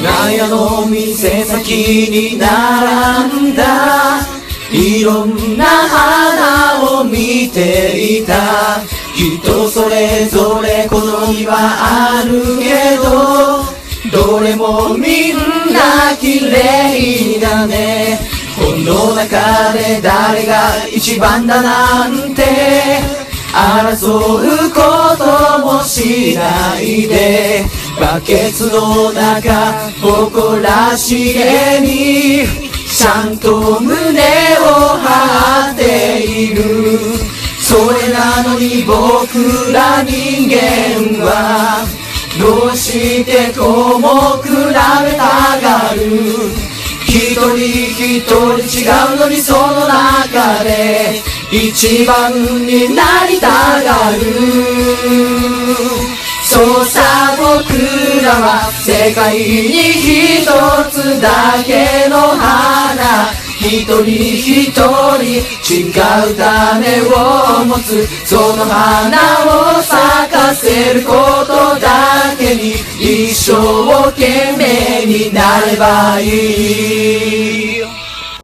長屋の店先に並んだいろんな花を見ていた。人それぞれ好みはあるけど、どれもみんな綺麗だね。この中で誰が一番だなんて争うこともしないで、バケツの中誇らしげにちゃんと胸を張っている。それなのに僕ら人間はどうしてこうも比べたがる。一人一人違うのにその中で一番になりたがる。そうさ僕らは世界に一つだけの花、一人一人違う種を持つ。その花を咲かせることだけに一生懸命になればいい。